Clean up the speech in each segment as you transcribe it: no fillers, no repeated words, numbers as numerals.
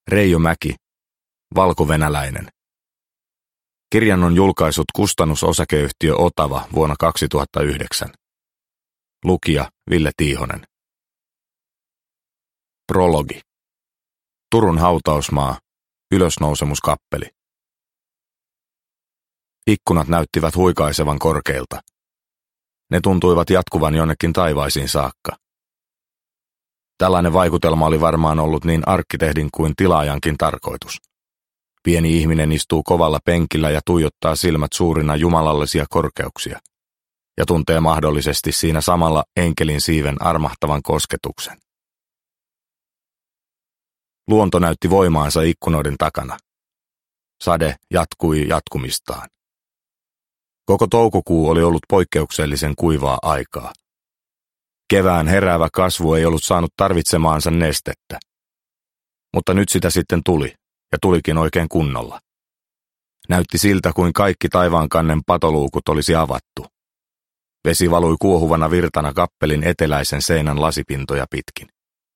Reijo Mäki, Valko-venäläinen. Kirjan on julkaissut kustannusosakeyhtiö Otava vuonna 2009. Lukija Ville Tiihonen. Prologi. Turun hautausmaa, ylösnousemuskappeli. Ikkunat näyttivät huikaisevan korkeilta. Ne tuntuivat jatkuvan jonnekin taivaisiin saakka. Tällainen vaikutelma oli varmaan ollut niin arkkitehdin kuin tilaajankin tarkoitus. Pieni ihminen istuu kovalla penkillä ja tuijottaa silmät suurina jumalallisia korkeuksia, ja tuntee mahdollisesti siinä samalla enkelin siiven armahtavan kosketuksen. Luonto näytti voimaansa ikkunoiden takana. Sade jatkui jatkumistaan. Koko toukokuu oli ollut poikkeuksellisen kuivaa aikaa. Kevään heräävä kasvu ei ollut saanut tarvitsemaansa nestettä. Mutta nyt sitä sitten tuli, ja tulikin oikein kunnolla. Näytti siltä, kuin kaikki taivaankannen patoluukut olisi avattu. Vesi valui kuohuvana virtana kappelin eteläisen seinän lasipintoja pitkin.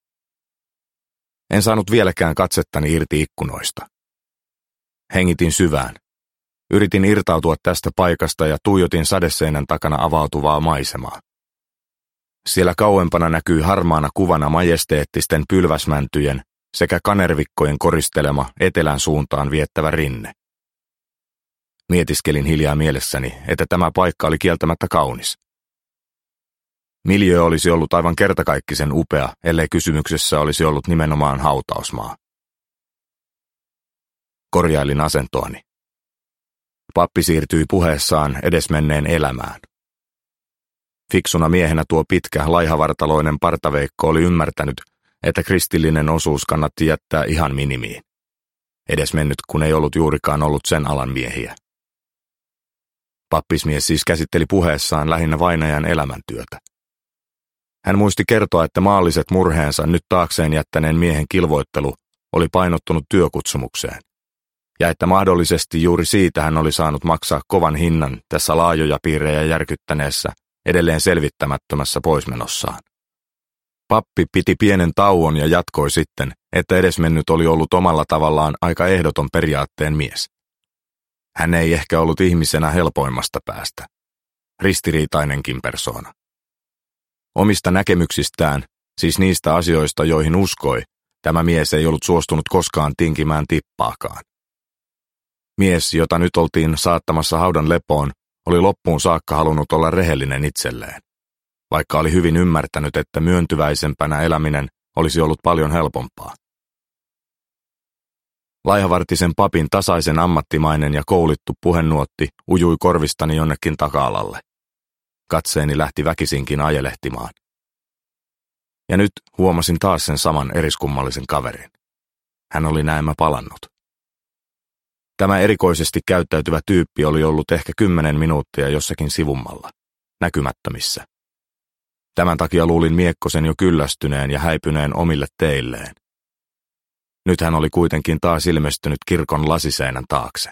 En saanut vieläkään katsettani irti ikkunoista. Hengitin syvään. Yritin irtautua tästä paikasta ja tuijotin sadeseinän takana avautuvaa maisemaa. Siellä kauempana näkyi harmaana kuvana majesteettisten pylväsmäntyjen sekä kanervikkojen koristelema etelän suuntaan viettävä rinne. Mietiskelin hiljaa mielessäni, että tämä paikka oli kieltämättä kaunis. Miljöö olisi ollut aivan kertakaikkisen upea, ellei kysymyksessä olisi ollut nimenomaan hautausmaa. Korjailin asentoani. Pappi siirtyi puheessaan edesmenneen elämään. Fiksuna miehenä tuo pitkä, laihavartaloinen partaveikko oli ymmärtänyt, että kristillinen osuus kannatti jättää ihan minimiin. Edesmennyt, kun ei ollut juurikaan ollut sen alan miehiä. Pappismies siis käsitteli puheessaan lähinnä vainajan elämäntyötä. Hän muisti kertoa, että maalliset murheensa nyt taakseen jättäneen miehen kilvoittelu oli painottunut työkutsumukseen, ja että mahdollisesti juuri siitä hän oli saanut maksaa kovan hinnan tässä laajoja piirejä järkyttäneessä, edelleen selvittämättömässä poismenossaan. Pappi piti pienen tauon ja jatkoi sitten, että edesmennyt oli ollut omalla tavallaan aika ehdoton periaatteen mies. Hän ei ehkä ollut ihmisenä helpoimmasta päästä. Ristiriitainenkin persoona. Omista näkemyksistään, siis niistä asioista, joihin uskoi, tämä mies ei ollut suostunut koskaan tinkimään tippaakaan. Mies, jota nyt oltiin saattamassa haudan lepoon, oli loppuun saakka halunnut olla rehellinen itselleen, vaikka oli hyvin ymmärtänyt, että myöntyväisempänä eläminen olisi ollut paljon helpompaa. Laihavartisen papin tasaisen ammattimainen ja koulittu puhenuotti ujui korvistani jonnekin taka-alalle. Katseeni lähti väkisinkin ajelehtimaan. Ja nyt huomasin taas sen saman eriskummallisen kaverin. Hän oli näemmä palannut. Tämä erikoisesti käyttäytyvä tyyppi oli ollut ehkä 10 minuuttia jossakin sivummalla, näkymättömissä. Tämän takia luulin Miekkosen jo kyllästyneen ja häipyneen omille teilleen. Nyt hän oli kuitenkin taas ilmestynyt kirkon lasiseinän taakse.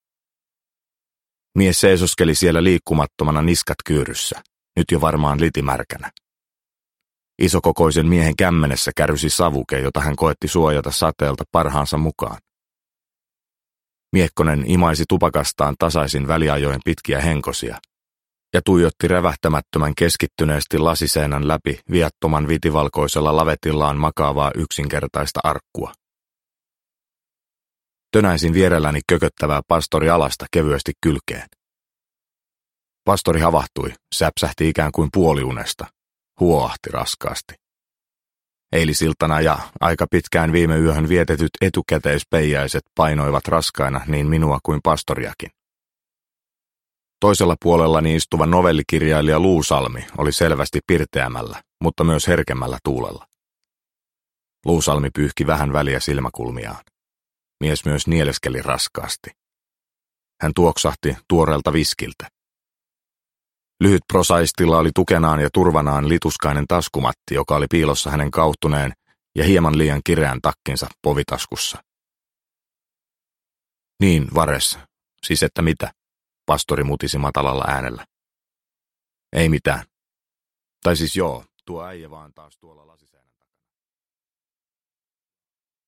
Mies seisoskeli siellä liikkumattomana niskat kyyryssä, nyt jo varmaan litimärkänä. Isokokoisen miehen kämmenessä kärrysi savuke, jota hän koetti suojata sateelta parhaansa mukaan. Miekkonen imaisi tupakastaan tasaisin väliajoin pitkiä henkosia ja tuijotti rävähtämättömän keskittyneesti lasiseinän läpi viattoman vitivalkoisella lavetillaan makaavaa yksinkertaista arkkua. Tönäisin vierelläni kököttävää pastori alasta kevyesti kylkeen. Pastori havahtui, säpsähti ikään kuin puoliunesta, huoahti raskaasti. Eilisiltana ja aika pitkään viime yöhön vietetyt etukäteispeiäiset painoivat raskaina niin minua kuin pastoriakin. Toisella puolellani istuva novellikirjailija Luusalmi oli selvästi pirteämällä, mutta myös herkemmällä tuulella. Luusalmi pyyhki vähän väliä silmäkulmiaan. Mies myös nieleskeli raskaasti. Hän tuoksahti tuoreelta viskiltä. Lyhyt prosaistilla oli tukenaan ja turvanaan lituskainen taskumatti, joka oli piilossa hänen kauhtuneen ja hieman liian kireän takkinsa povitaskussa. Niin, Vares, siis että mitä? Pastori mutisi matalalla äänellä. Ei mitään. Tai siis joo, tuo äijä vaan taas tuolla lasisella.